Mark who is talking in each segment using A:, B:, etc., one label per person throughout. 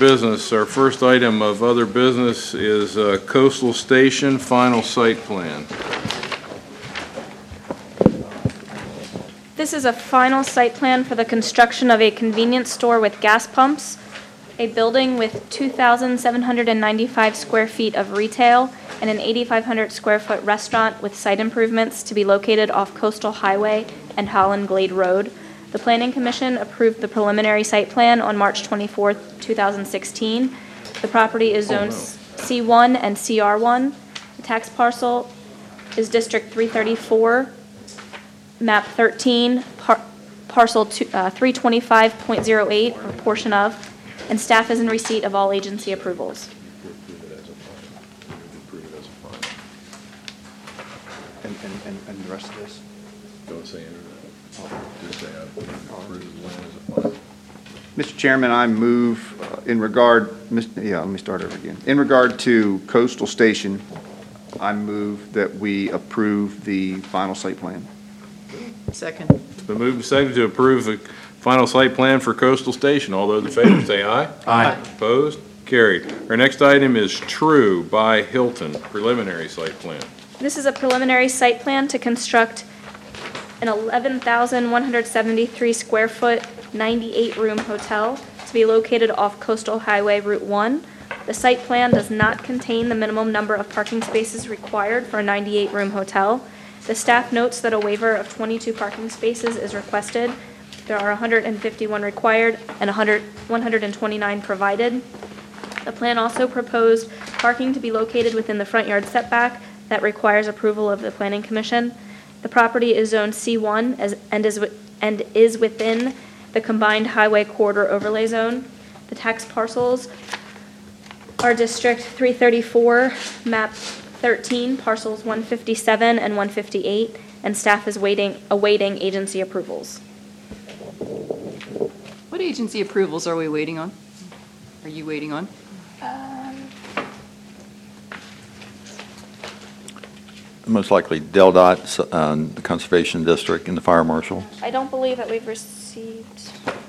A: business. Our first item of other business is Coastal Station final site plan.
B: This is a final site plan for the construction of a convenience store with gas pumps, a building with 2,795 square feet of retail, and an 8,500 square foot restaurant with site improvements to be located off Coastal Highway and Holland Glade Road. The Planning Commission approved the preliminary site plan on March 24, 2016. The property is zoned C1 and CR1. The tax parcel is District 334, map 13, parcel 325.08, or portion of, and staff is in receipt of all agency approvals.
C: And the rest of this?
A: Don't say anything. Just say I approve the plan as a final.
C: Mr. Chairman, I move in regard, let me start over again. In regard to Coastal Station, I move that we approve the final site plan.
D: Second.
A: It's been moved and seconded to approve the final site plan for Coastal Station. All those in favor say aye.
C: Aye.
A: Opposed? Carried. Our next item is True by Hilton, preliminary site plan.
B: This is a preliminary site plan to construct an 11,173 square foot, 98-room hotel to be located off Coastal Highway Route 1. The site plan does not contain the minimum number of parking spaces required for a 98-room hotel. The staff notes that a waiver of 22 parking spaces is requested. There are 151 required and 129 provided. The plan also proposed parking to be located within the front yard setback that requires approval of the Planning Commission. The property is zoned C1 and is within the combined highway corridor overlay zone. The tax parcels are District 334, map 13, parcels 157 and 158, and staff is awaiting agency approvals.
D: What agency approvals are we waiting on? Are you waiting on?
E: Most likely DelDOT, the Conservation District, and the Fire Marshal.
B: I don't believe that we've received.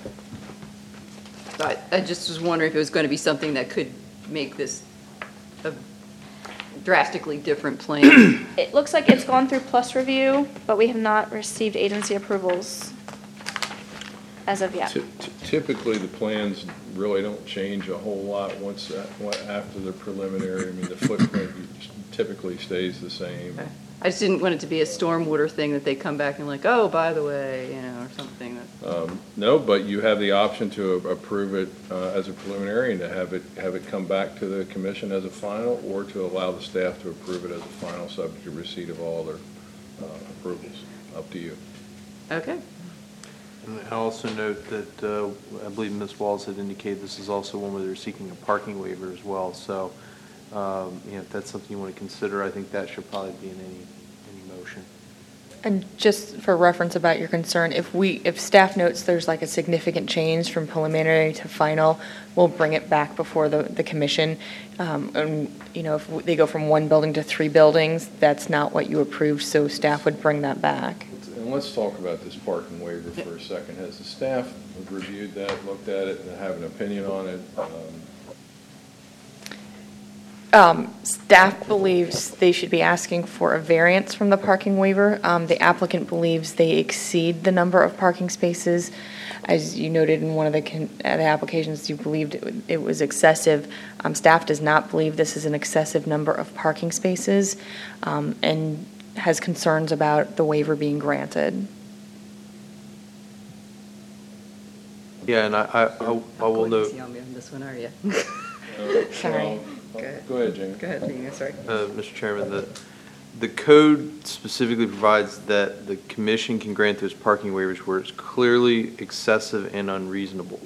D: I just was wondering if it was going to be something that could make this a drastically different plan.
B: It looks like it's gone through plus review, but we have not received agency approvals as of yet.
A: Typically, the plans really don't change a whole lot after the preliminary. I mean, the footprint typically stays the same.
D: Okay. I just didn't want it to be a stormwater thing that they come back and like, oh, by the way, or something.
A: No, but you have the option to approve it as a preliminary and to have it come back to the commission as a final, or to allow the staff to approve it as a final subject to receipt of all other approvals. Up to you.
D: Okay.
F: And I also note that I believe Ms. Walls had indicated this is also one where they're seeking a parking waiver as well. So, if that's something you want to consider, I think that should probably be in any motion.
G: And just for reference about your concern, if staff notes there's like a significant change from preliminary to final, we'll bring it back before the commission. And if they go from one building to 3 buildings, that's not what you approved, so staff would bring that back.
A: And let's talk about this parking waiver for a second. Has the staff reviewed that, looked at it, and have an opinion on it?
G: Staff believes they should be asking for a variance from the parking waiver. The applicant believes they exceed the number of parking spaces. As you noted in one of the applications, you believed it was excessive. Staff does not believe this is an excessive number of parking spaces, and has concerns about the waiver being granted.
F: Yeah, and I will note.
D: On this one, are you?
G: Sorry.
A: Go ahead, Jamie.
D: Go ahead, Lena, sorry.
F: Mr. Chairman, the code specifically provides that the commission can grant those parking waivers where it's clearly excessive and unreasonable.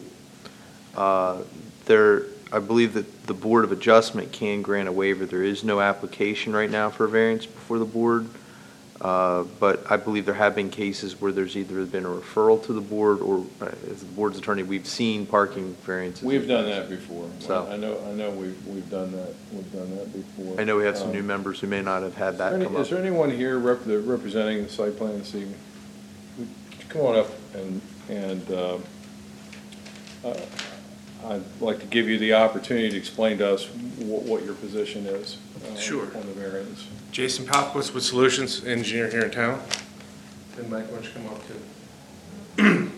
F: I believe that the Board of Adjustment can grant a waiver. There is no application right now for a variance before the board, but I believe there have been cases where there's either been a referral to the board, or as the board's attorney, we've seen parking variances.
A: We've done that before.
F: So
A: I know we've done that. We've done that before.
F: I know we have some new members who may not have had that come up.
A: Is there anyone here representing the site plan this evening? Come on up and I'd like to give you the opportunity to explain to us what your position is.
H: Sure.
A: On the variance.
H: Jason Palkowitz with Solutions, engineer here in town. And Mike, why don't you come up too?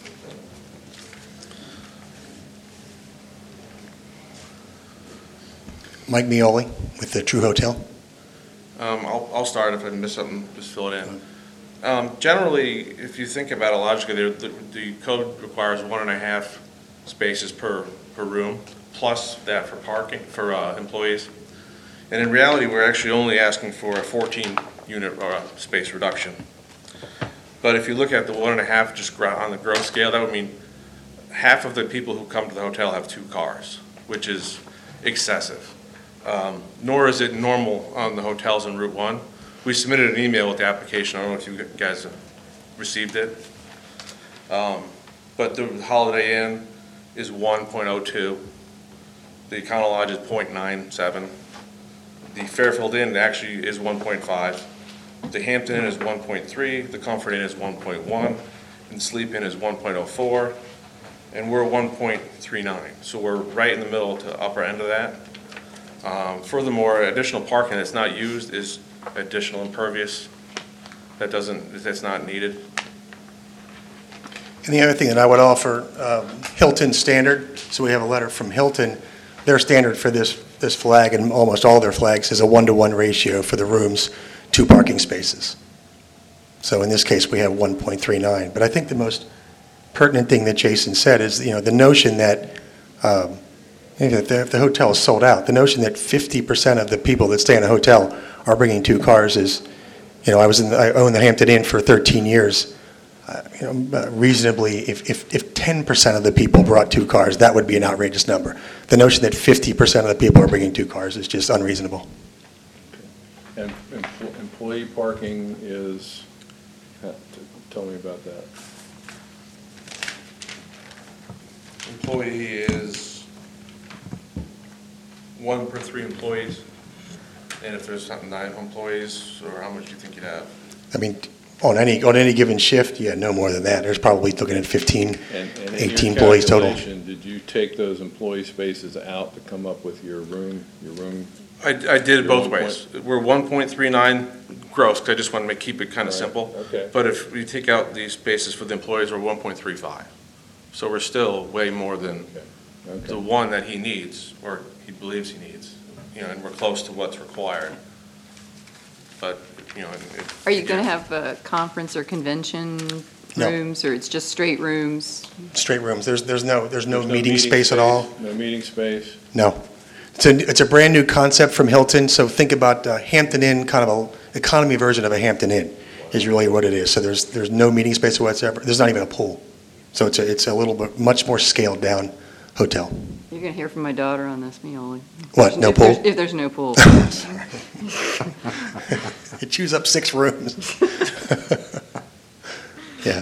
I: Mike Mioli with the True Hotel.
H: I'll start. If I miss something, just fill it in. Generally, if you think about it logically, the code requires 1.5 spaces per room, plus that for parking, for employees. And in reality, we're actually only asking for a 14-unit space reduction. But if you look at the 1.5 just on the gross scale, that would mean half of the people who come to the hotel have 2 cars, which is excessive. Nor is it normal on the hotels in Route 1. We submitted an email with the application. I don't know if you guys have received it. But the Holiday Inn is 1.02. The Econo Lodge is 0.97. The Fairfield Inn actually is 1.5. The Hampton Inn is 1.3. The Comfort Inn is 1.1. And the Sleep Inn is 1.04. And we're 1.39. So we're right in the middle to upper end of that. Furthermore, additional parking that's not used is additional impervious. That's not needed.
I: And the other thing that I would offer, Hilton standard, so we have a letter from Hilton. Their standard for this flag and almost all their flags is a 1-to-1 ratio for the rooms, 2 parking spaces. So in this case, we have 1.39. But I think the most pertinent thing that Jason said is, the notion that if the hotel is sold out, the notion that 50% of the people that stay in a hotel are bringing 2 cars is, I owned the Hampton Inn for 13 years. Reasonably, if 10% of the people brought 2 cars, that would be an outrageous number. The notion that 50% of the people are bringing 2 cars is just unreasonable.
A: And employee parking is, tell me about that.
H: Employee is 1 per 3 employees. And if there's 9 employees, or how much do you think you'd have?
I: I mean, on any given shift, no more than that. There's probably looking at 15,
A: And
I: 18 employees total.
A: Did you take those employee spaces out to come up with your room?
H: I did it both
A: Your
H: ways. We're 1.39 gross, because I just want to keep it kind of
A: Right,
H: simple.
A: okay.
H: But if we take out these spaces for the employees, we're 1.35. So we're still way more than
A: Okay.
H: the one that he needs, or he believes he needs, and we're close to what's required. But,
D: Are you going to have conference or convention
I: No.
D: rooms, or it's just straight rooms?
I: Straight rooms. There's no meeting space at all.
A: No meeting space?
I: No. It's a brand-new concept from Hilton, so think about Hampton Inn, kind of an economy version of a Hampton Inn is really what it is. So there's no meeting space whatsoever. There's not even a pool. So it's a little bit, much more scaled-down hotel.
D: You're going to hear from my daughter on this, Mioli.
I: What, no
D: If there's-
I: pool?
D: If there's no pool.
I: It chews up 6 rooms. Yeah.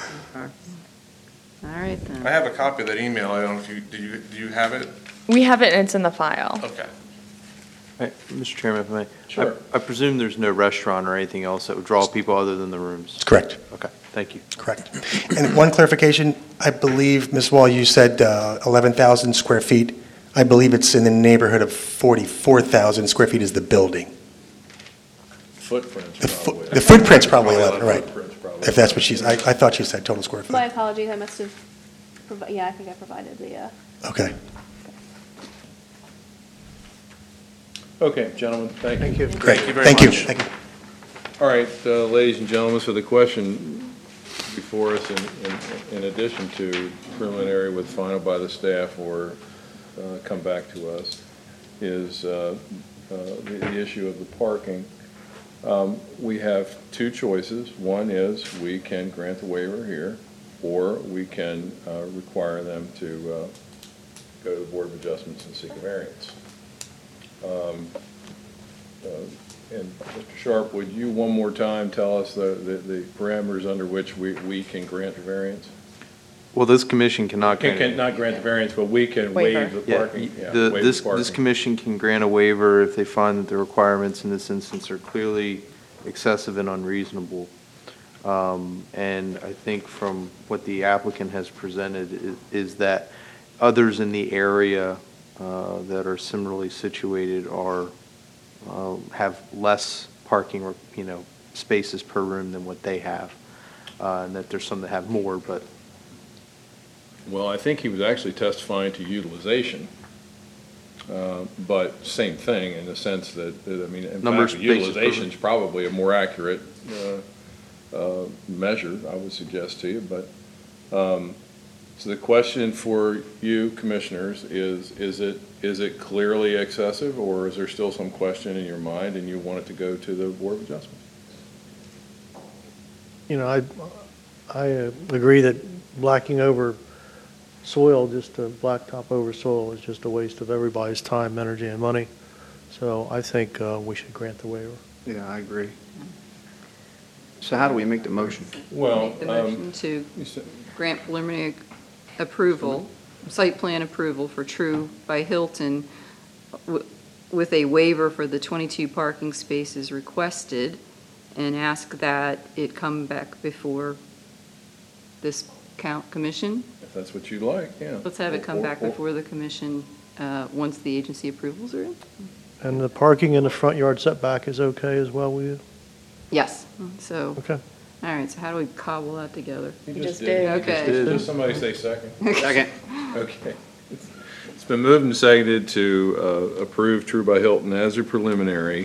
D: All right, then.
H: I have a copy of that email. I don't know if do you have it?
G: We have it and it's in the file.
H: Okay.
F: Hey, Mr. Chairman, if I may.
A: Sure.
F: I presume there's no restaurant or anything else that would draw people other than the rooms?
I: That's correct.
F: Okay, thank you.
I: Correct. And one clarification, I believe, Ms. Wall, you said 11,000 square feet. I believe it's in the neighborhood of 44,000 square feet is the building.
A: Footprints, probably.
I: The footprint's probably 11, right.
A: Footprint's probably
I: If that's what I thought she said total square
B: My
I: foot.
B: apologies, I must have, I think I provided the,
I: Okay.
A: Okay, gentlemen, thank you.
I: Great.
H: Thank you very
I: Thank you.
H: much.
I: Thank you.
A: All right, ladies and gentlemen, so the question before us, in addition to preliminary with final by the staff or come back to us, is the issue of the parking. We have 2 choices. One is we can grant the waiver here, or we can require them to go to the Board of Adjustments and seek a variance. And Mr. Sharp, would you one more time tell us the parameters under which we can grant the variance?
F: Well, this commission cannot grant.
A: Can not grant the variance, but we can
G: Waiver.
A: waive the
F: Yeah,
A: parking. Yeah, waive the
F: this
A: parking.
F: commission can grant a waiver if they find that the requirements in this instance are clearly excessive and unreasonable. And I think from what the applicant has presented is that others in the area that are similarly situated have less parking, spaces per room than what they have, and that there's some that have more, but
A: Well, I think he was actually testifying to utilization, but same thing in the sense that, I mean, in
F: Number of
A: fact,
F: spaces per
A: utilization is probably a more accurate measure, I would suggest to you, but, so the question for you, commissioners, is it clearly excessive, or is there still some question in your mind and you want it to go to the Board of Adjustment?
J: You know, I agree that blacking over soil, just to blacktop over soil, is just a waste of everybody's time, energy, and money. So I think we should grant the waiver.
C: Yeah, I agree. So how do we make the motion?
A: Well,
D: Make the motion to
A: you said-
D: grant preliminary approval, site plan approval for True by Hilton with a waiver for the 22 parking spaces requested, and ask that it come back before this commission.
A: if that's what you'd like, yeah.
D: Let's have it come back before the commission once the agency approvals are in.
J: And the parking in the front yard setback is okay as well with you?
D: Yes, so,
J: Okay.
D: all right, so how do we cobble that together?
A: You
G: just
A: did.
G: did.
A: You just
D: Okay.
A: did. Did somebody say second?
C: Second.
A: Okay. It's been moved and seconded to approve True by Hilton as a preliminary,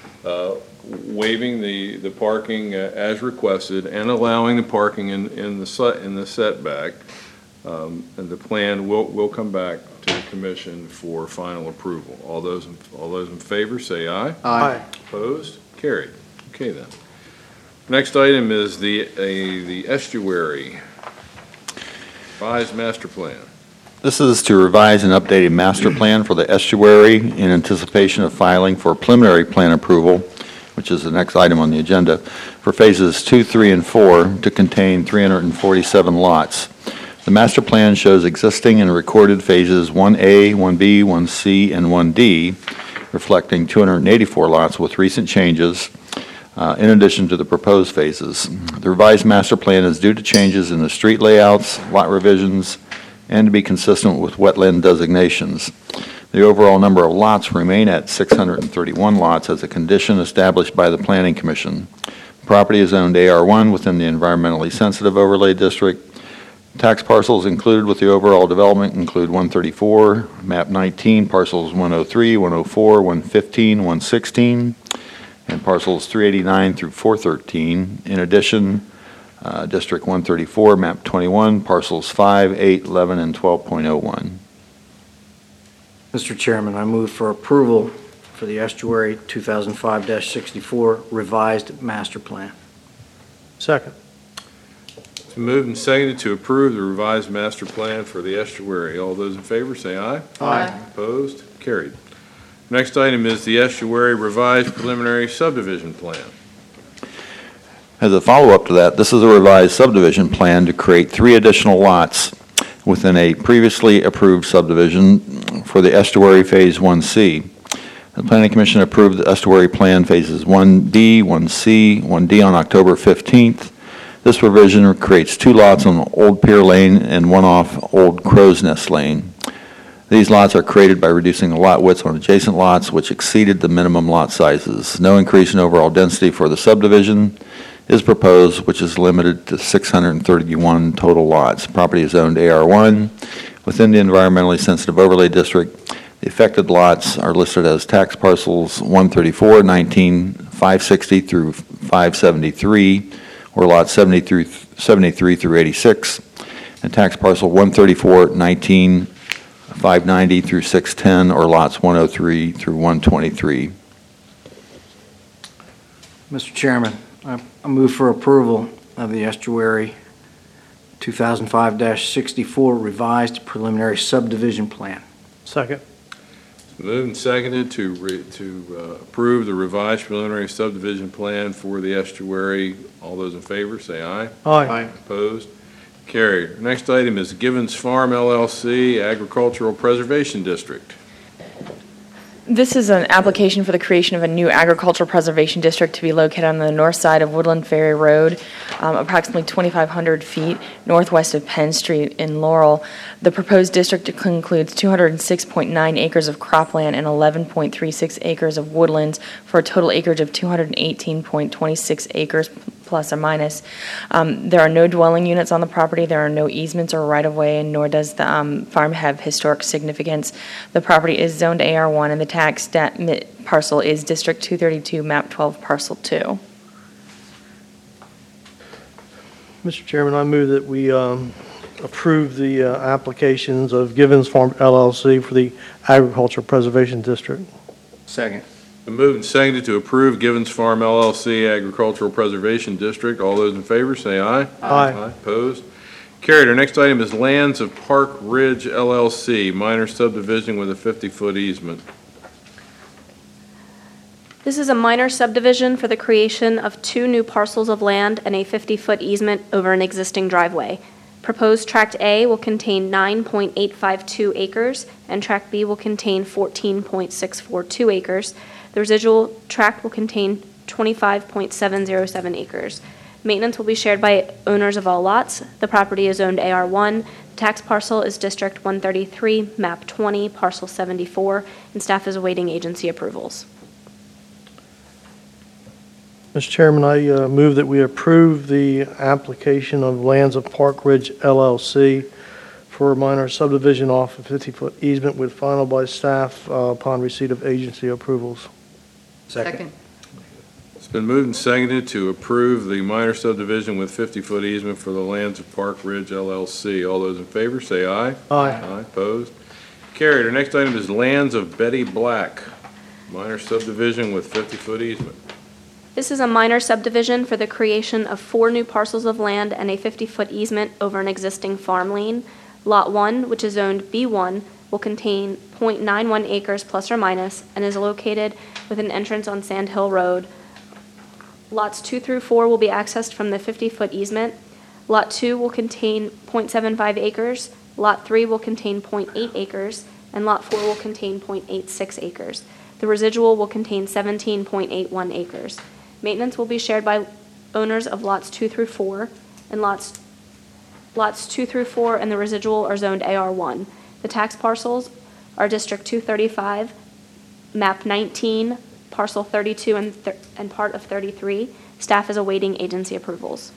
A: waiving the parking as requested and allowing the parking in the setback. And the plan will come back to the commission for final approval. All those in favor, say aye.
J: Aye.
A: Opposed? Carried. Okay, then. Next item is the estuary revised master plan.
E: This is to revise an updated master plan for the estuary in anticipation of filing for preliminary plan approval, which is the next item on the agenda, for phases 2, 3, and 4 to contain 347 lots. The master plan shows existing and recorded phases 1A, 1B, 1C, and 1D, reflecting 284 lots with recent changes, in addition to the proposed phases. The revised master plan is due to changes in the street layouts, lot revisions, and to be consistent with wetland designations. The overall number of lots remain at 631 lots as a condition established by the Planning Commission. Property is owned AR1 within the environmentally sensitive overlay district. Tax parcels included with the overall development include 134, map 19, parcels 103, 104, 115, 116, and parcels 389 through 413. In addition, District 134, map 21, parcels 5, 8, 11, and 12.01.
K: Mr. Chairman, I move for approval for the estuary 2005-64 revised master plan.
J: Second.
A: It's moved and seconded to approve the revised master plan for the estuary. All those in favor, say aye.
D: Aye.
A: Opposed? Carried. Next item is the estuary revised preliminary subdivision plan.
E: As a follow-up to that, this is a revised subdivision plan to create 3 additional lots within a previously approved subdivision for the estuary Phase 1C. The Planning Commission approved the estuary plan Phases 1D, 1C, 1D on October 15th. This revision creates 2 lots on Old Pier Lane and 1 off Old Crow's Nest Lane. These lots are created by reducing the lot widths on adjacent lots, which exceeded the minimum lot sizes. No increase in overall density for the subdivision is proposed, which is limited to 631 total lots. Property is owned AR1 within the environmentally sensitive overlay district. The affected lots are listed as tax parcels 134, 19, 560 through 573, or lots 73 through 86, and tax parcel 134, 19, 590 through 610, or lots 103 through 123.
K: Mr. Chairman, I move for approval of the estuary 2005-64 revised preliminary subdivision plan.
J: Second.
A: Moved and seconded to approve the revised preliminary subdivision plan for the estuary. All those in favor, say aye.
J: Aye.
A: Opposed? Carried. Next item is Givens Farm LLC Agricultural Preservation District.
G: This is an application for the creation of a new agricultural preservation district to be located on the north side of Woodland Ferry Road, approximately 2,500 feet northwest of Penn Street in Laurel. The proposed district includes 206.9 acres of cropland and 11.36 acres of woodlands for a total acreage of 218.26 acres plus or minus. There are no dwelling units on the property, there are no easements or right-of-way, and nor does the farm have historic significance. The property is zoned AR1, and the tax parcel is District 232, Map 12, Parcel 2.
J: Mr. Chairman, I move that we approve the applications of Givens Farm LLC for the Agricultural Preservation District.
C: Second.
A: Been moved and seconded to approve Givens Farm LLC Agricultural Preservation District. All those in favor say aye.
J: Aye.
A: Opposed? Carried. Our next item is Lands of Park Ridge LLC, minor subdivision with a 50-foot easement.
B: This is a minor subdivision for the creation of 2 new parcels of land and a 50-foot easement over an existing driveway. Proposed Tract A will contain 9.852 acres, and Tract B will contain 14.642 acres. The residual tract will contain 25.707 acres. Maintenance will be shared by owners of all lots. The property is owned AR1. The tax parcel is District 133, Map 20, Parcel 74, and staff is awaiting agency approvals.
J: Mr. Chairman, I move that we approve the application of Lands of Park Ridge LLC for a minor subdivision off a 50-foot easement with final by staff upon receipt of agency approvals.
D: Second.
A: It's been moved and seconded to approve the minor subdivision with 50-foot easement for the Lands of Park Ridge LLC. All those in favor say aye.
J: Aye.
A: Opposed? Carried. Our next item is Lands of Betty Black, minor subdivision with 50-foot easement.
B: This is a minor subdivision for the creation of 4 new parcels of land and a 50-foot easement over an existing farm lane. Lot 1, which is zoned B1, will contain .91 acres plus or minus and is located with an entrance on Sand Hill Road. Lots 2 through 4 will be accessed from the 50-foot easement. Lot 2 will contain .75 acres. Lot 3 will contain .8 acres, and Lot 4 will contain .86 acres. The residual will contain 17.81 acres. Maintenance will be shared by owners of lots 2 through 4, and lots 2 through 4 and the residual are zoned AR1. The tax parcels are District 235, Map 19, Parcel 32, and part of 33. Staff is awaiting agency approvals.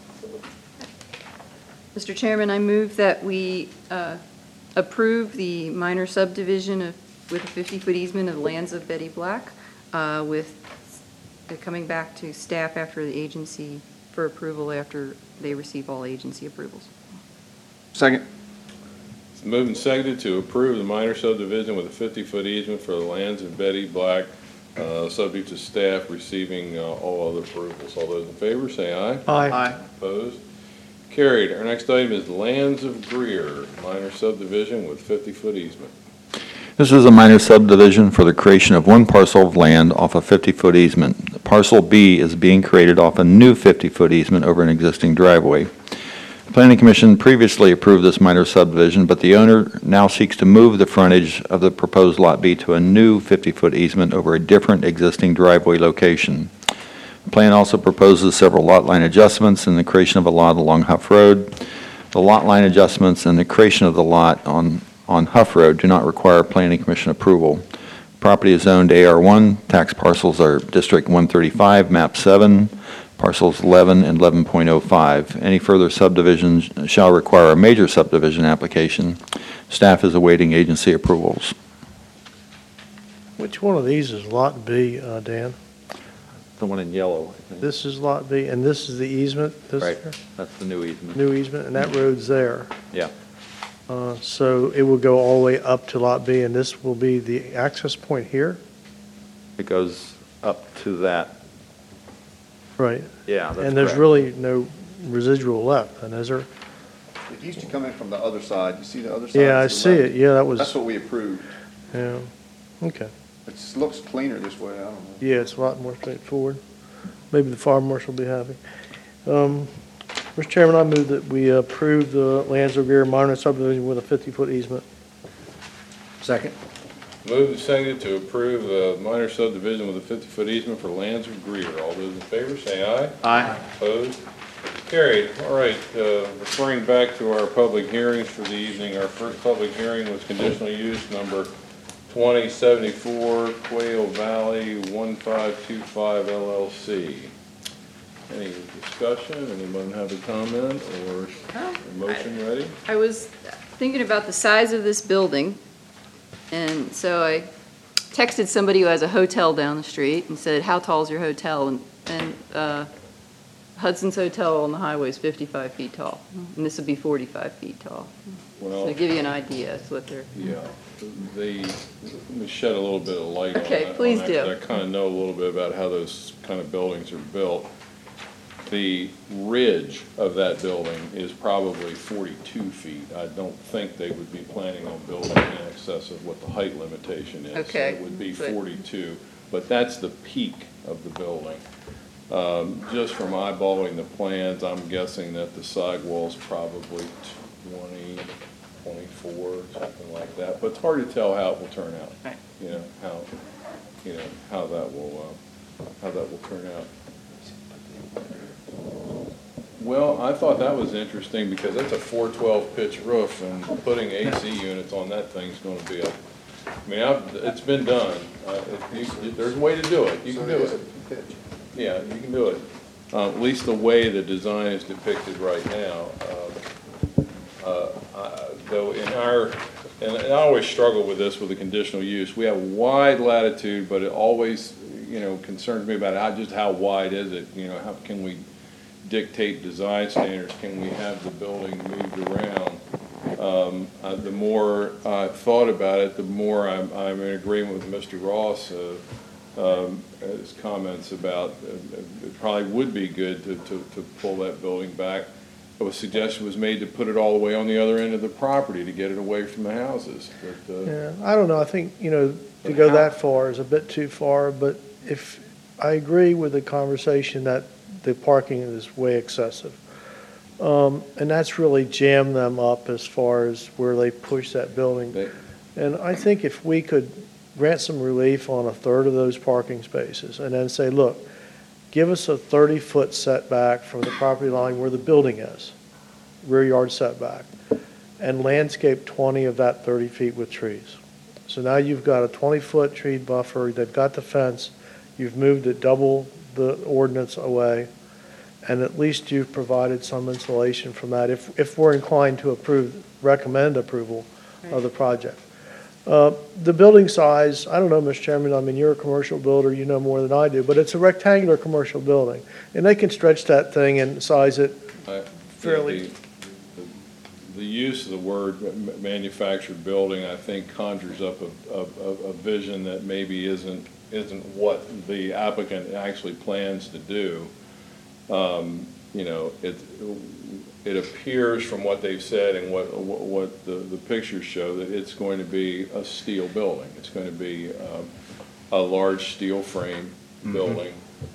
D: Mr. Chairman, I move that we approve the minor subdivision with a 50-foot easement of Lands of Betty Black, with coming back to staff after the agency for approval after they receive all agency approvals.
C: Second.
A: It's moved and seconded to approve the minor subdivision with a 50-foot easement for the Lands of Betty Black, subject to staff receiving all other approvals. All those in favor say aye.
J: Aye.
A: Opposed? Carried. Our next item is Lands of Greer, minor subdivision with 50-foot easement.
E: This is a minor subdivision for the creation of 1 parcel of land off a 50-foot easement. Parcel B is being created off a new 50-foot easement over an existing driveway. The Planning Commission previously approved this minor subdivision, but the owner now seeks to move the frontage of the proposed Lot B to a new 50-foot easement over a different existing driveway location. The plan also proposes several lot line adjustments and the creation of a lot along Huff Road. The lot line adjustments and the creation of the lot on Huff Road do not require Planning Commission approval. Property is zoned AR1. Tax parcels are District 135, Map 7, parcels 11 and 11.05. Any further subdivisions shall require a major subdivision application. Staff is awaiting agency approvals.
J: Which one of these is Lot B, Dan?
E: The one in yellow, I think.
J: This is Lot B, and this is the easement? This
E: Right,
J: here?
E: that's the new easement.
J: New easement, and that road's there.
E: Yeah.
J: So it will go all the way up to Lot B, and this will be the access point here?
E: It goes up to that.
J: Right.
E: Yeah, that's
J: And there's
E: correct.
J: really no residual left, and is there?
C: It used to come in from the other side. You see the other side?
J: Yeah, I
C: To the
J: see
C: left?
J: it. Yeah, that was,
C: That's what we approved.
J: yeah, okay.
C: It looks cleaner this way, I don't know.
J: Yeah, it's a lot more straightforward. Maybe the fire marshal will be happy. Mr. Chairman, I move that we approve the Lands of Greer minor subdivision with a 50-foot easement.
K: Second.
A: Moved and seconded to approve the minor subdivision with a 50-foot easement for Lands of Greer. All those in favor, say aye.
C: Aye.
A: Opposed? Carried. All right, referring back to our public hearings for the evening, our first public hearing was conditional use number 2074 Quail Valley 1525 LLC. Any discussion? Anyone have a comment or a motion ready?
D: I was thinking about the size of this building, and so I texted somebody who has a hotel down the street and said, how tall is your hotel? And Hudson's Hotel on the highway is 55 feet tall, and this would be 45 feet tall.
A: Well,
D: So to give you an idea, that's what they're...
A: yeah, let me shed a little bit of light on that.
D: Okay, please do.
A: I kind of know a little bit about how those kind of buildings are built. The ridge of that building is probably 42 feet. I don't think they would be planning on building in excess of what the height limitation is.
D: Okay,
A: So it would be
D: but-
A: 42, but that's the peak of the building. Just from eyeballing the plans, I'm guessing that the sidewall's probably 20, 24, something like that. But it's hard to tell how it will turn out.
D: Right.
A: How that will turn out. Well, I thought that was interesting because that's a 412 pitch roof, and putting AC units on that thing's going to be it's been done. There's a way to do it. You can do it. Yeah, you can do it. At least the way the design is depicted right now. Though and I always struggle with this with the conditional use. We have wide latitude, but it always, concerns me about how wide is it? How can we dictate design standards? Can we have the building moved around? The more I've thought about it, the more I'm in agreement with Mr. Ross, his comments about it probably would be good to pull that building back. A suggestion was made to put it all the way on the other end of the property to get it away from the houses. But,
J: Yeah, I don't know, I think, to go that far is a bit too far, but if, I agree with the conversation that the parking is way excessive. And that's really jammed them up as far as where they push that building. And I think if we could grant some relief on a third of those parking spaces and then say, look, give us a 30-foot setback from the property line where the building is, rear yard setback, and landscape 20 of that 30 feet with trees. So now you've got a 20-foot tree buffer, they've got the fence, you've moved it double the ordinance away, and at least you've provided some insulation from that if we're inclined to recommend approval of the project. The building size, I don't know, Mr. Chairman, I mean, you're a commercial builder, you know more than I do, but it's a rectangular commercial building, and they can stretch that thing and size it fairly.
A: The use of the word manufactured building, I think, conjures up a vision that maybe isn't what the applicant actually plans to do. It appears from what they've said and what the pictures show that it's going to be a steel building. It's going to be a large steel frame building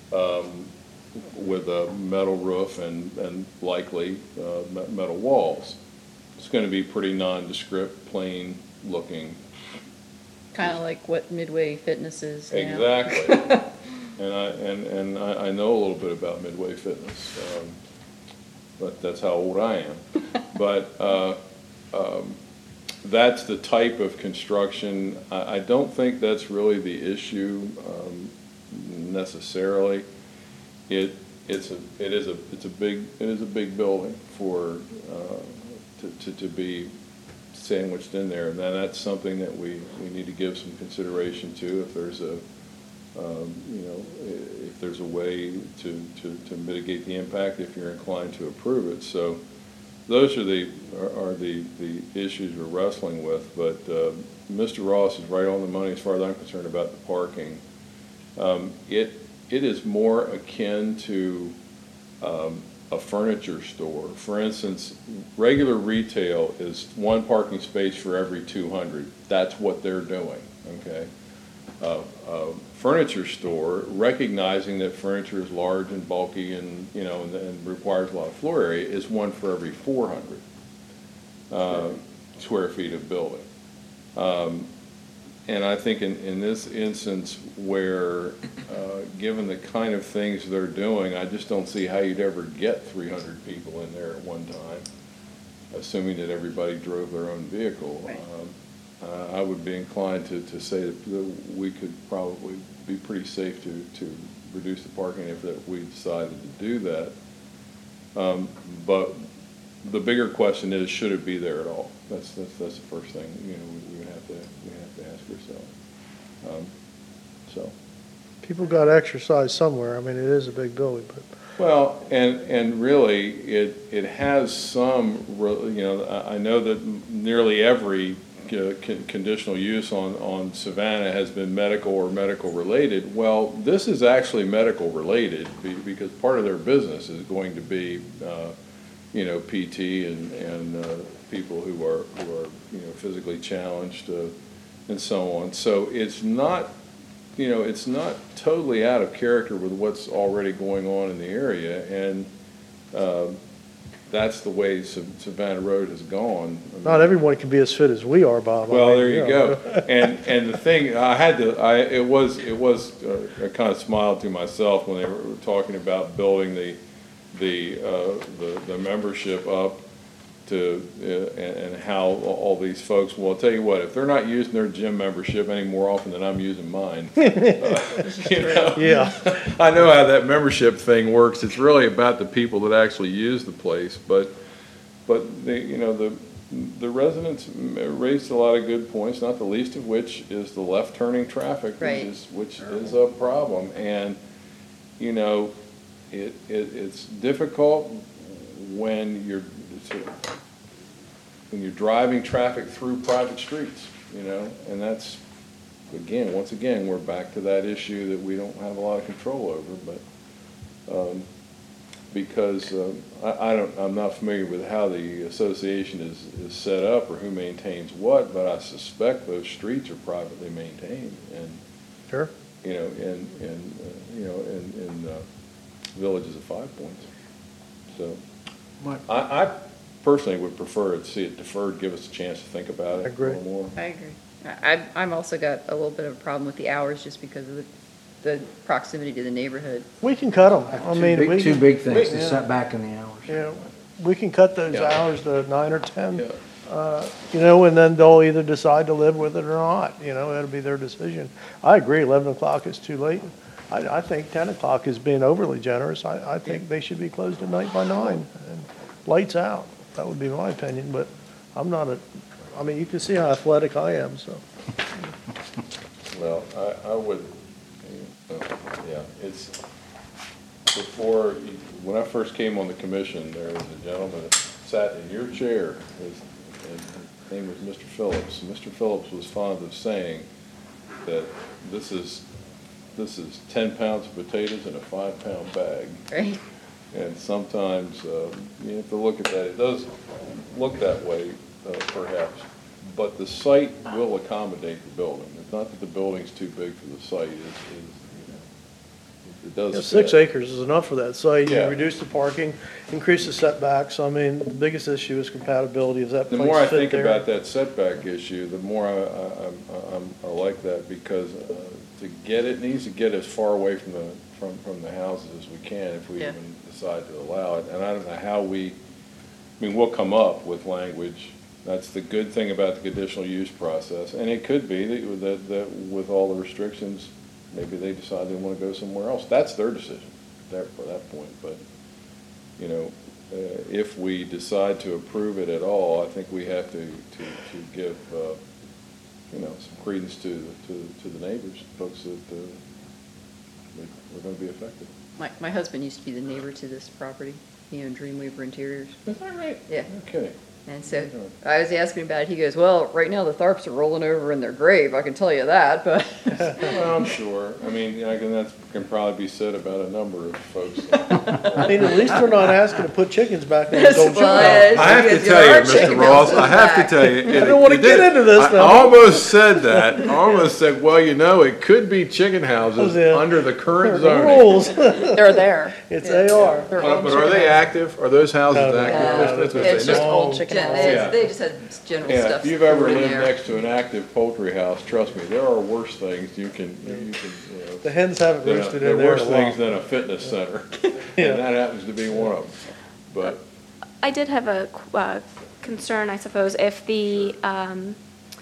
A: with a metal roof and likely metal walls. It's going to be pretty nondescript, plain looking.
D: Kind of like what Midway Fitness is now.
A: Exactly. And I know a little bit about Midway Fitness, but that's how old I am. But that's the type of construction. I don't think that's really the issue necessarily. It is a big building for to be sandwiched in there, and that's something that we need to give some consideration to. If there's if there's a way to mitigate the impact, if you're inclined to approve it. So those are the issues we're wrestling with. But Mr. Ross is right on the money as far as I'm concerned about the parking. It is more akin to a furniture store. For instance, regular retail is one parking space for every 200. That's what they're doing, okay? Furniture store, recognizing that furniture is large and bulky and requires a lot of floor area, is one for every 400 square feet of building. And I think in this instance where, given the kind of things they're doing, I just don't see how you'd ever get 300 people in there at one time, assuming that everybody drove their own vehicle.
D: Right.
A: I would be inclined to say that we could probably be pretty safe to reduce the parking if we decided to do that. But the bigger question is, should it be there at all? That's the first thing, we would have to ask ourselves. So.
J: People got to exercise somewhere. I mean, it is a big building, but
A: Well, and really, it has some, I know that nearly every conditional use on Savannah has been medical or medical related. Well, this is actually medical related because part of their business is going to be, PT and people who are physically challenged and so on. So it's not, it's not totally out of character with what's already going on in the area, and that's the way Savannah Road has gone. I mean,
J: not everyone can be as fit as we are, Bob.
A: well,
J: I mean,
A: there you go. And the thing, I kind of smiled to myself when they were talking about building the membership up to, and how all these folks, well, I'll tell you what, if they're not using their gym membership any more often than I'm using mine,
J: Yeah.
A: I know how that membership thing works. It's really about the people that actually use the place, but the residents raised a lot of good points, not the least of which is the left turning traffic,
D: Right.
A: which is a problem. And, it's difficult when you're driving traffic through private streets, and that's, once again, we're back to that issue that we don't have a lot of control over, but, because I'm not familiar with how the association is set up or who maintains what, but I suspect those streets are privately maintained, and
J: Sure.
A: in villages of 5 Points. So I personally would prefer to see it deferred, give us a chance to think about it a
J: Agree.
A: little more.
D: I agree. I'm also got a little bit of a problem with the hours just because of the proximity to the neighborhood.
J: We can cut them. I mean, we
K: Two
J: can,
K: big things, the
J: yeah.
K: setback and the hours.
J: we can cut those
A: Yeah.
J: hours to 9 or 10.
A: Yeah.
J: And then they'll either decide to live with it or not, that'll be their decision. I agree, 11 o'clock is too late. I think 10 o'clock is being overly generous. I think they should be closed at night by 9 and lights out. That would be my opinion, but I'm not you can see how athletic I am, so.
A: Well, I would, it's, when I first came on the commission, there was a gentleman that sat in your chair, and his name was Mr. Phillips. Mr. Phillips was fond of saying that this is 10 pounds of potatoes in a 5-pound bag.
D: Right.
A: And sometimes you have to look at that. It does look that way, perhaps, but the site will accommodate the building. It's not that the building's too big for the site. It does.
J: 6
A: fit.
J: acres is enough for that site. You
A: Yeah.
J: reduce the parking, increase the setbacks. I mean, the biggest issue is compatibility. Is that
A: The
J: place
A: more I
J: fit
A: think
J: there?
A: about that setback issue, the more I like that, because it needs to get as far away from the houses as we can if we
D: Yeah.
A: even decide to allow it. And I don't know how we'll come up with language. That's the good thing about the conditional use process. And it could be that with all the restrictions, maybe they decide they want to go somewhere else. That's their decision for that point. But, if we decide to approve it at all, I think we have to give, some credence to the neighbors, folks that are going to be affected.
D: My husband used to be the neighbor to this property. He owned Dreamweaver Interiors.
A: Is that right?
D: Yeah.
A: Okay.
D: And so I was asking about it. He goes, well, right now the Tharps are rolling over in their grave. I can tell you that, but.
A: Well, I'm sure. I mean, that can probably be said about a number of folks.
J: I mean, at least they're not asking to put chickens back in the
D: Yes,
J: old
D: well,
J: chicken house.
A: I have to tell you, Mr. Ross, I have to tell you.
J: I don't wanna get into this,
A: I
J: though.
A: almost said that. I almost said, well, it could be chicken houses
J: Yeah.
A: under the current
J: The
A: zoning.
J: rules.
G: They're there.
J: It's AR.
G: They're
A: But
G: old
A: are they
G: chicken
A: active? Are those houses
J: No,
A: active?
J: no.
A: That's what I'm
G: It's
A: saying.
G: just
A: No.
G: old chicken
A: Yeah.
D: They just had general
A: Yeah,
D: stuff.
A: if you've ever
D: stored in
A: lived
D: there.
A: next to an active poultry house, trust me, there are worse things you can,
J: The hens haven't roosted
A: there
J: in
A: are
J: there in
A: worse
J: a while.
A: things than a fitness center.
J: Yeah.
A: And that happens to be one of them. But
B: I did have a concern, I suppose, if the, and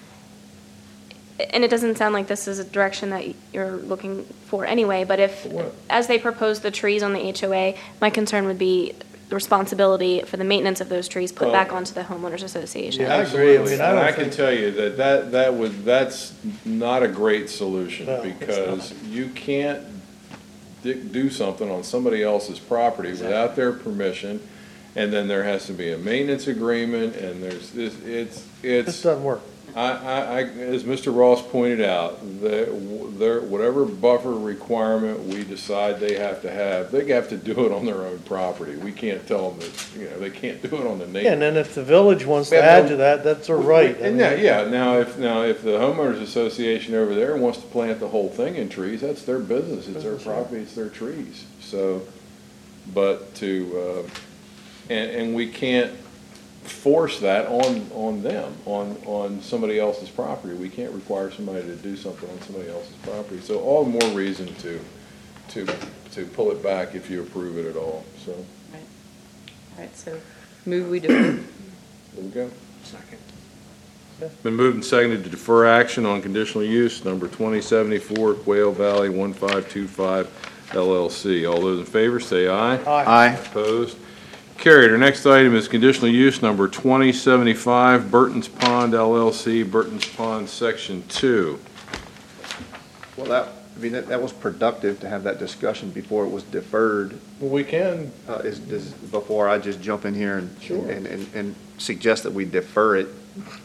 B: it doesn't sound like this is a direction that you're looking for anyway, but if,
A: What?
B: as they propose the trees on the HOA, my concern would be the responsibility for the maintenance of those trees put
A: Well-
B: back onto the homeowners association.
J: Yeah, I agree. I
A: absolutely,
J: mean, I
A: and
J: don't
A: I can
J: think-
A: tell you that's not a great solution,
J: No, it's
A: because you can't do something on somebody else's property without their permission, and then there has to be a maintenance agreement, and there's,
J: This
A: it's,
J: doesn't work.
A: as Mr. Ross pointed out, whatever buffer requirement we decide they have to do it on their own property. We can't tell them that, they can't do it on the neighbor.
J: Yeah, and then if the village wants
A: We
J: to
A: have
J: add
A: no-
J: to that, that's their right. I
A: And
J: mean,
A: yeah, now if the homeowners association over there wants to plant the whole thing in trees, that's their business, it's their property, it's their trees. So, but and we can't force that on them, on somebody else's property. We can't require somebody to do something on somebody else's property. So all the more reason to pull it back if you approve it at all, so,
D: All right, so move we defer.
A: there we go. Been moved and seconded to defer action on conditional use, number 2074, Quail Valley 1525 LLC. All those in favor, say aye.
C: Aye.
A: Opposed? Carried. Our next item is conditional use number 2075, Burton's Pond LLC, Burton's Pond Section 2.
C: Well, that was productive to have that discussion before it was deferred,
A: Well, we can,
C: before I just jump in here
A: Sure.
C: and suggest that we defer it.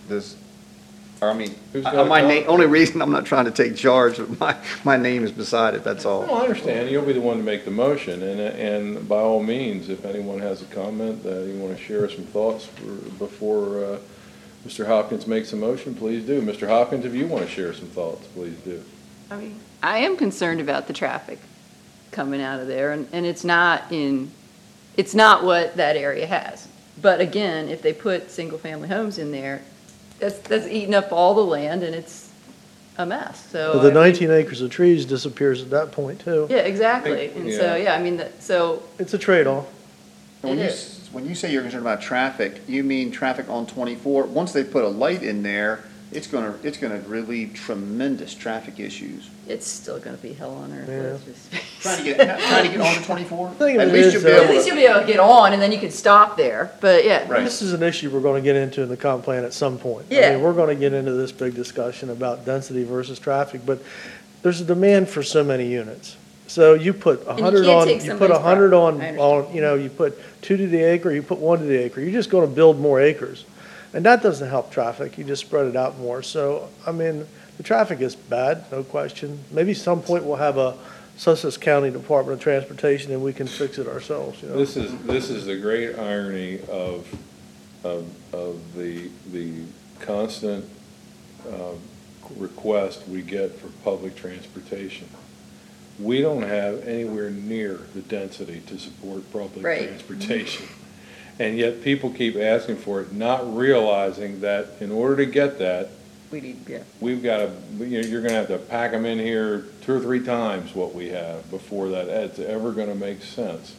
A: Who's got a comment?
C: Only reason I'm not trying to take charge, my name is beside it, that's all.
A: well, I understand, you'll be the one to make the motion, and by all means, if anyone has a comment that you want to share some thoughts before Mr. Hopkins makes a motion, please do. Mr. Hopkins, if you want to share some thoughts, please do.
D: I am concerned about the traffic coming out of there, and it's not what that area has. But again, if they put single-family homes in there, that's eating up all the land, and it's a mess, so.
J: But the 19 acres of trees disappears at that point, too.
D: Yeah, exactly, and so,
A: Yeah.
D: so,
J: It's a trade-off.
C: When
D: It
C: you,
D: is.
C: when you say you're concerned about traffic, you mean traffic on 24? Once they put a light in there, it's gonna relieve tremendous traffic issues.
D: it's still gonna be hell on earth.
J: Yeah.
D: let's just face it.
C: Trying to get on to 24?
J: Thing of
C: At
J: it
C: least
J: is,
C: you'll be
D: At
C: able
D: least
C: to.
D: you'll be able to get on, and then you can stop there, but yeah.
C: Right.
J: This is an issue we're going to get into in the comp plan at some point. I
D: Yeah.
J: mean, we're going to get into this big discussion about density versus traffic, but there's a demand for so many units. So you put
D: you
J: 100
D: can't
J: on,
D: take
J: you put
D: somebody's
J: 100
D: property. I
J: on, you put 2 to the acre, you put 1 to the acre. You're just going to build more acres. And that doesn't help traffic. You just spread it out more. So, I mean, the traffic is bad, no question. Maybe some point we'll have a Sussex County Department of Transportation and we can fix it ourselves,
A: This is the great irony of the constant request we get for public transportation. We don't have anywhere near the density to support public
D: Right.
A: transportation. And yet people keep asking for it, not realizing that in order to get that,
D: We need, yeah.
A: we've got to, you're going to have to pack them in here 2 or 3 times what we have before that's ever going to make sense,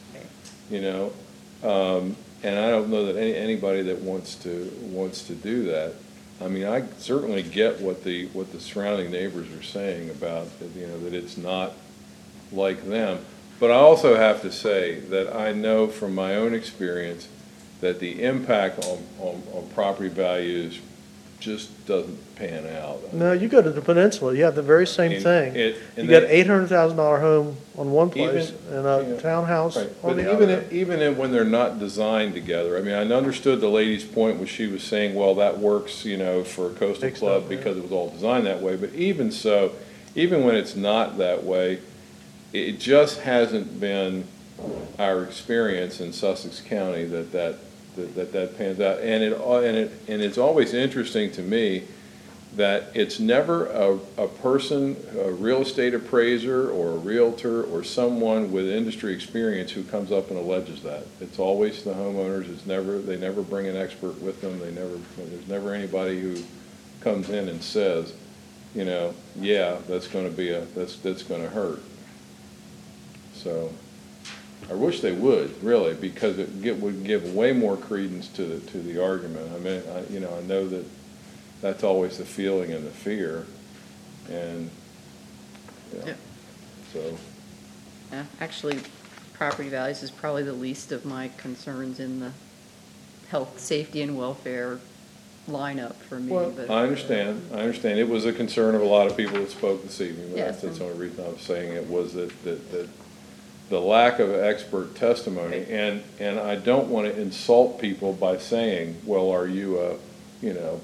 A: And I don't know that anybody that wants to do that. I mean, I certainly get what the surrounding neighbors are saying about, that it's not like them. But I also have to say that I know from my own experience that the impact on property values just doesn't pan out.
J: No, you go to the peninsula, you have the very same
A: And
J: thing.
A: it-
J: You
A: and
J: got
A: they-
J: $800,000 home on one place
A: Even-
J: and a
A: yeah,
J: townhouse
A: Right,
J: on
A: but
J: the other.
A: even when they're not designed together, I mean, I understood the lady's point when she was saying, well, that works, for a coastal
J: Fixed
A: club
J: up, yeah.
A: because it was all designed that way, but even so, even when it's not that way, it just hasn't been our experience in Sussex County that pans out. And it's always interesting to me that it's never a person, a real estate appraiser or a realtor or someone with industry experience who comes up and alleges that. It's always the homeowners. They never bring an expert with them. There's never anybody who comes in and says, you know, yeah, that's going to that's going to hurt. So I wish they would, really, because it would give way more credence to the argument. I mean, I know that that's always the feeling and the fear, and
D: Yeah.
A: so.
D: Yeah, actually, property values is probably the least of my concerns in the health, safety, and welfare lineup for me.
A: Well,
D: but
A: I understand. It was a concern of a lot of people that spoke this evening. But
D: Yes.
A: that's the only reason I was saying it was that the lack of expert testimony, and I don't want to insult people by saying, well, are you a, you know,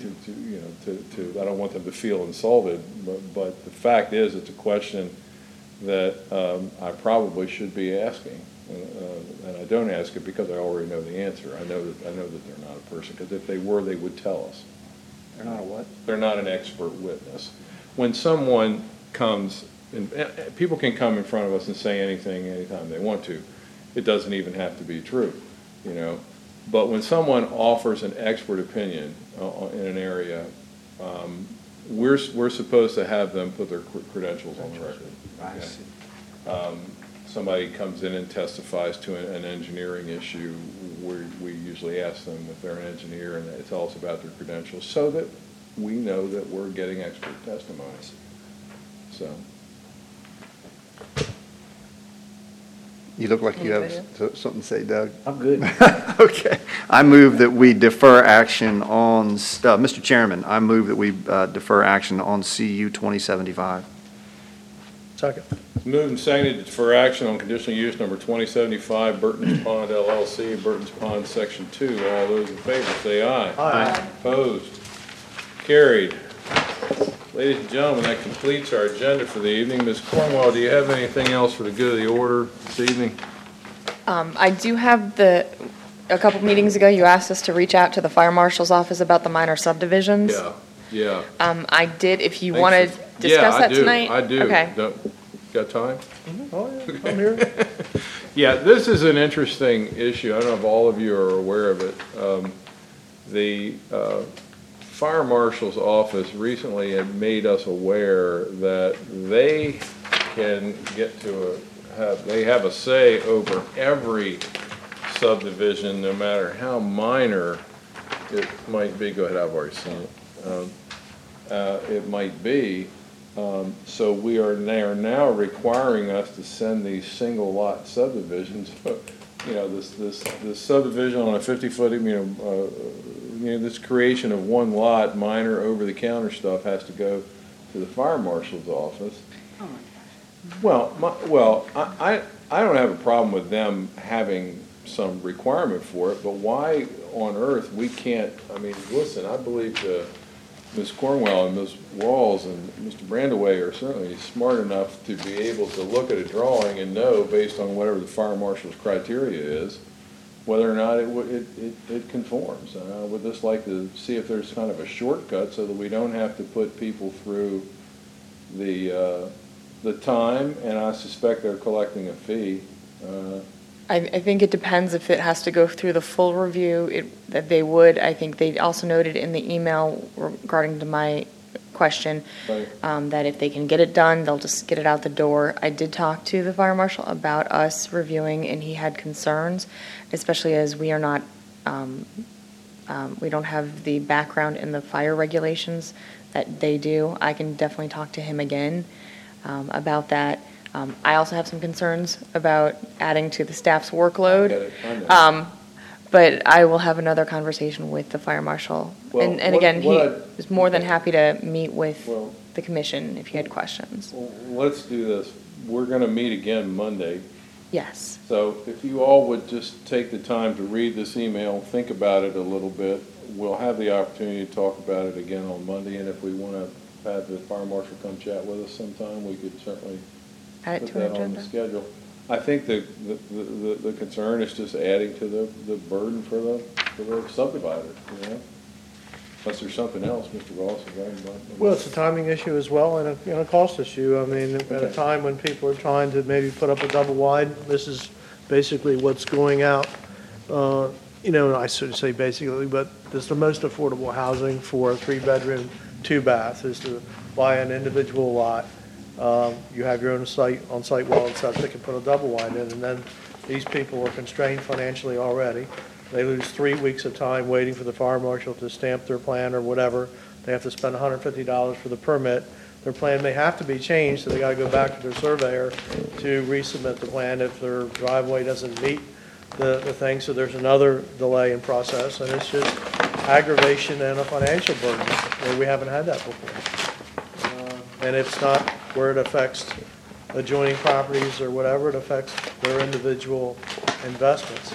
A: I don't want them to feel insulted, but the fact is, it's a question that I probably should be asking, and I don't ask it because I already know the answer. I know that they're not a person, because if they were, they would tell us.
C: They're not a what?
A: They're not an expert witness. When someone comes, and people can come in front of us and say anything anytime they want to. It doesn't even have to be true, you know. But when someone offers an expert opinion in an area, we're supposed to have them put their credentials on the record. Okay? Somebody comes in and testifies to an engineering issue, we usually ask them if they're an engineer, and they tell us about their credentials, so that we know that we're getting expert testimonies. So.
C: You look like you have something to say, Doug.
K: I'm good.
C: Okay. I move that we defer action on, Mr. Chairman, I move that we defer action on CU 2075.
J: Second.
A: Moved and seconded to defer action on conditional use number 2075, Burton's Pond LLC, Burton's Pond Section 2. All those in favor say aye.
J: Aye.
A: Opposed? Carried. Ladies and gentlemen, that completes our agenda for the evening. Ms. Cornwell, do you have anything else for the good of the order this evening?
G: I do have a couple meetings ago, you asked us to reach out to the fire marshal's office about the minor subdivisions.
A: Yeah.
G: I did, if you
A: Thanks
G: want to
A: for-
G: discuss that
A: Yeah,
G: tonight.
A: I do.
G: Okay.
A: Got time?
J: Oh, yeah, I'm here.
A: Yeah, this is an interesting issue. I don't know if all of you are aware of it. The fire marshal's office recently had made us aware that they can get to they have a say over every subdivision, no matter how minor it might be. Go ahead, I've already seen it. It might be. So they are now requiring us to send these single lot subdivisions. You know, this subdivision on a 50-foot, this creation of one lot, minor over-the-counter stuff, has to go to the fire marshal's office.
D: Oh, my gosh.
A: Well, I don't have a problem with them having some requirement for it, but why on earth we can't? I mean, listen, I believe Ms. Cornwell and Ms. Walls and Mr. Brandaway are certainly smart enough to be able to look at a drawing and know, based on whatever the fire marshal's criteria is, whether or not it conforms. And I would just like to see if there's kind of a shortcut so that we don't have to put people through the time, and I suspect they're collecting a fee.
G: I think it depends if it has to go through the full review, that they would. I think they also noted in the email regarding to my question,
A: Right.
G: that if they can get it done, they'll just get it out the door. I did talk to the fire marshal about us reviewing, and he had concerns, especially as we are not, we don't have the background in the fire regulations that they do. I can definitely talk to him again about that. I also have some concerns about adding to the staff's workload.
A: I know.
G: But I will have another conversation with the fire marshal.
A: Well,
G: And
A: what-
G: again, he
A: what I-
G: was more than happy to meet with
A: Well-
G: the commission if you had questions.
A: Well, let's do this. We're going to meet again Monday.
G: Yes.
A: So if you all would just take the time to read this email, think about it a little bit, we'll have the opportunity to talk about it again on Monday, and if we want to have the fire marshal come chat with us sometime, we could certainly
G: Add it
A: put
G: to our
A: that on the
G: agenda.
A: schedule. I think the concern is just adding to the burden for the subdivider, you know? Unless there's something else, Mr. Ross, is that?
J: Well, it's a timing issue as well and a cost issue. I mean, at a
A: Okay.
J: time when people are trying to maybe put up a double wide, this is basically what's going out. I should say basically, but this is the most affordable housing for a 3-bedroom, 2-bath, is to buy an individual lot. You have your own on-site well and septic and put a double wide in, and then these people are constrained financially already. They lose 3 weeks of time waiting for the fire marshal to stamp their plan or whatever. They have to spend $150 for the permit. Their plan may have to be changed, so they gotta go back to their surveyor to resubmit the plan if their driveway doesn't meet the thing, so there's another delay in process, and it's just aggravation and a financial burden, where we haven't had that before. And it's not where it affects adjoining properties or whatever, it affects their individual investments.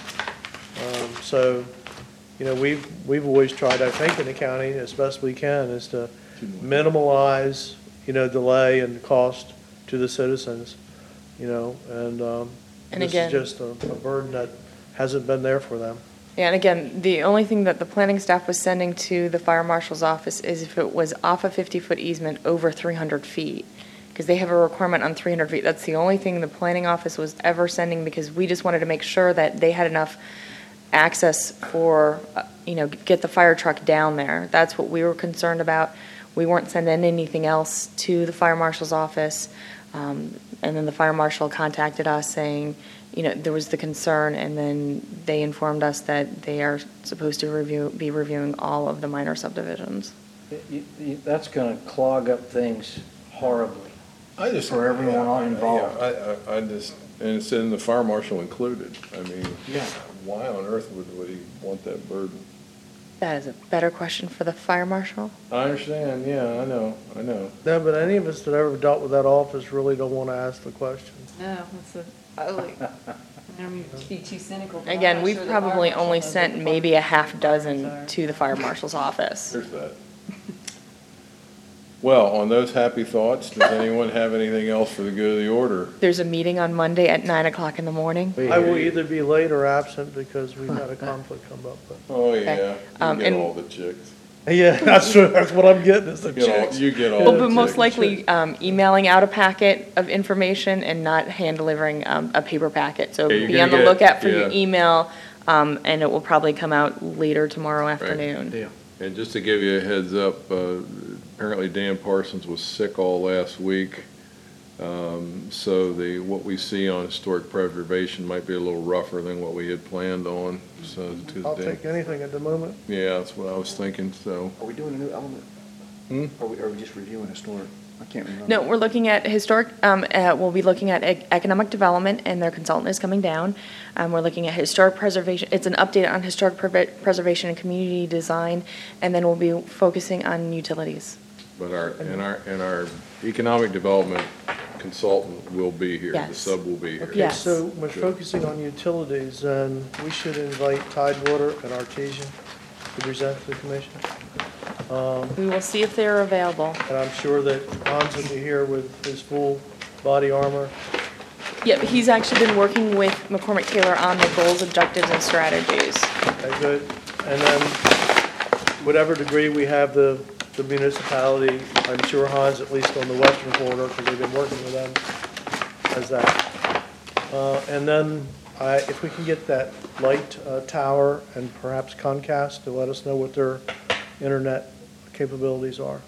J: So, we've always tried, I think, in the county, as best we can, is to minimize, delay and cost to the citizens, and this
G: again-
J: is just a burden that hasn't been there for them.
G: Yeah, and again, the only thing that the planning staff was sending to the fire marshal's office is if it was off a 50-foot easement over 300 feet, because they have a requirement on 300 feet. That's the only thing the planning office was ever sending, because we just wanted to make sure that they had enough access for, get the fire truck down there. That's what we were concerned about. We weren't sending anything else to the fire marshal's office. And then the fire marshal contacted us saying, there was the concern, and then they informed us that they are supposed to be reviewing all of the minor subdivisions.
K: That's going to clog up things horribly for everyone involved.
A: I just, and it's in the fire marshal included. I mean,
K: Yeah.
A: why on earth would he want that burden?
G: That is a better question for the fire marshal.
A: I understand, yeah, I know.
J: No, but any of us that ever dealt with that office really don't want to ask the question.
D: No, I don't mean to be too cynical. but I'm
G: Again,
D: not
G: we've
D: sure the fire
G: probably
D: marshal
G: only
D: knows what
G: sent
D: the
G: maybe a
D: fire
G: half dozen
D: requirements
G: to the fire marshal's office.
A: There's that. Well, on those happy thoughts, does anyone have anything else for the good of the order?
G: There's a meeting on Monday at 9 o'clock in the morning.
J: I will either be late or absent because we've had a conflict come up. But
A: Oh, yeah, you get
G: and-
A: all the chicks.
J: yeah, that's true. That's what I'm getting is the
A: You get all-
J: chicks.
A: You get all
G: Well,
A: the
G: but most
A: chicks.
G: likely emailing out a packet of information and not hand delivering a paper packet. So
A: Yeah, you're
G: be
A: gonna
G: on the
A: get-
G: lookout for your
A: yeah.
G: email, and it will probably come out later tomorrow afternoon.
K: Deal.
A: And just to give you a heads up, apparently Dan Parsons was sick all last week. So what we see on historic preservation might be a little rougher than what we had planned on, so.
J: I'll take anything at the moment.
A: Yeah, that's what I was thinking, so.
C: Are we doing a new element? Are we just reviewing historic? I can't remember.
G: No, we're looking at historic, we'll be looking at economic development, and their consultant is coming down. We're looking at historic preservation, it's an update on historic preservation and community design, and then we'll be focusing on utilities.
A: But our economic development consultant will be here. The
G: Yes.
A: sub will be here.
J: Okay,
G: Yes.
J: so we're focusing on utilities, and we should invite Tidewater and Artesian to present to the commission.
G: We will see if they're available.
J: And I'm sure that Hans will be here with his full body armor.
G: Yeah, but he's actually been working with McCormick Taylor on the goals, objectives, and strategies.
J: Okay, good. And then, whatever degree we have the municipality, I'm sure Hans, at least on the western corridor, because they've been working with them, has that. And then, if we can get that light tower and perhaps Comcast to let us know what their internet capabilities are.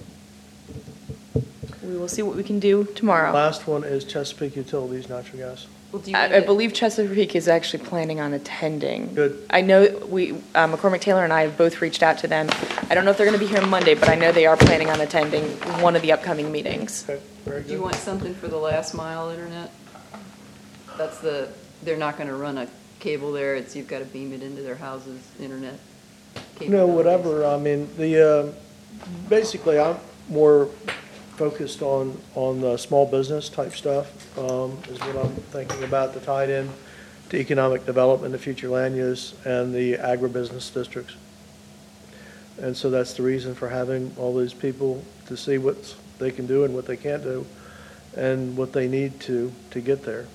G: We will see what we can do tomorrow.
J: Last one is Chesapeake Utilities Natural Gas.
D: Well, do you
G: I
D: want to-
G: believe Chesapeake is actually planning on attending.
J: Good.
G: I know McCormick Taylor and I have both reached out to them. I don't know if they're going to be here Monday, but I know they are planning on attending one of the upcoming meetings.
J: Okay, very
D: Do you
J: good.
D: want something for the last mile internet? They're not going to run a cable there, you've got to beam it into their houses, internet
J: No,
D: capabilities.
J: whatever, I mean, basically, I'm more focused on the small business type stuff, is what I'm thinking about, to tie it in to economic development, the future land use, and the agribusiness districts. And so that's the reason for having all these people, to see what they can do and what they can't do, and what they need to get there.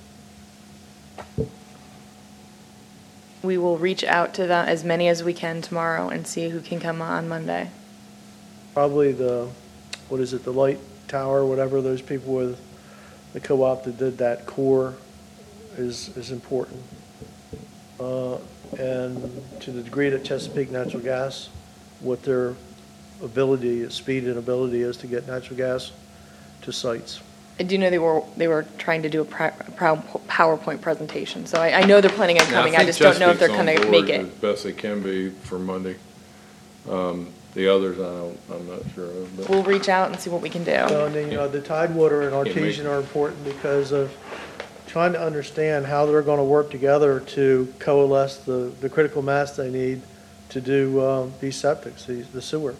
G: We will reach out to them, as many as we can tomorrow, and see who can come on Monday.
J: probably the light tower, whatever, those people with the co-op that did that core is important. And to the degree that Chesapeake Natural Gas, what their speed and ability is to get natural gas to sites.
G: I do know they were trying to do a PowerPoint presentation, so I know they're planning on coming. I just don't know if they're going to make it.
A: As best they can be for Monday. The others, I'm not sure of. But
G: We'll reach out and see what we can do.
J: And then, the Tidewater and
A: Can't make-
J: Artesian are important because of trying to understand how they're going to work together to coalesce the critical mass they need to do these septics, the sewer.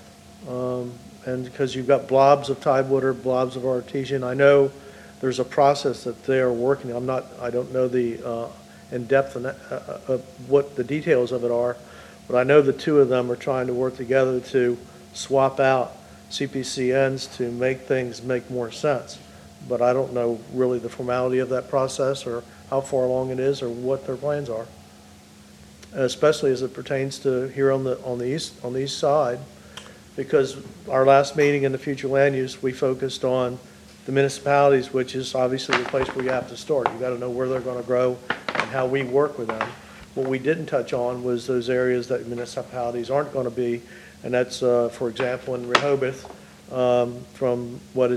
J: And because you've got blobs of Tidewater, blobs of Artesian, I know there's a process that they are working. I don't know the in-depth of what the details of it are, but I know the two of them are trying to work together to swap out CPCNs to make things make more sense. But I don't know really the formality of that process or how far along it is or what their plans are. Especially as it pertains to here on the east side, because our last meeting in the future land use, we focused on the municipalities, which is obviously the place where you have to start. You got to know where they're going to grow and how we work with them. What we didn't touch on was those areas that municipalities aren't going to be, and that's, for example, in Rehoboth, from,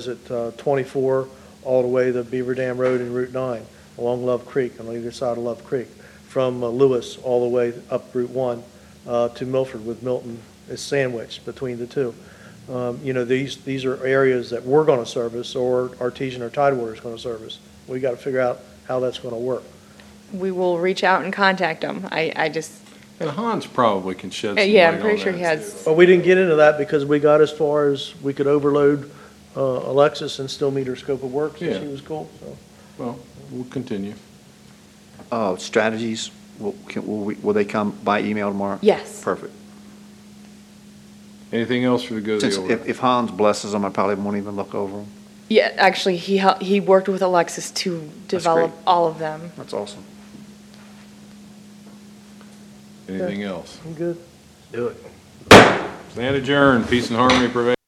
J: 24 all the way to Beaver Dam Road and Route 9, along Love Creek, on either side of Love Creek, from Lewis all the way up Route 1 to Milford, with Milton is sandwiched between the two. These are areas that we're going to service, or Artesian or Tidewater is going to service. We got to figure out how that's going to work.
G: We will reach out and contact them. I just,
A: And Hans probably can shed some light
G: yeah, I'm
A: on
G: pretty sure
A: that,
G: he has.
J: But we didn't get into that because we got as far as we could overload Alexis and still meet her scope of work, so
A: Yeah.
J: she was cool, so.
A: Well, we'll continue.
C: Strategies, will they come by email tomorrow?
G: Yes.
C: Perfect.
A: Anything else for the good of
C: Since
A: the order?
C: if Hans blesses them, I probably won't even look over them.
G: Yeah, actually, he worked with Alexis to develop
C: great.
G: all of them.
C: That's awesome.
A: Anything else?
J: I'm good.
K: Do it.
A: Stand adjourned. Peace and harmony prevail.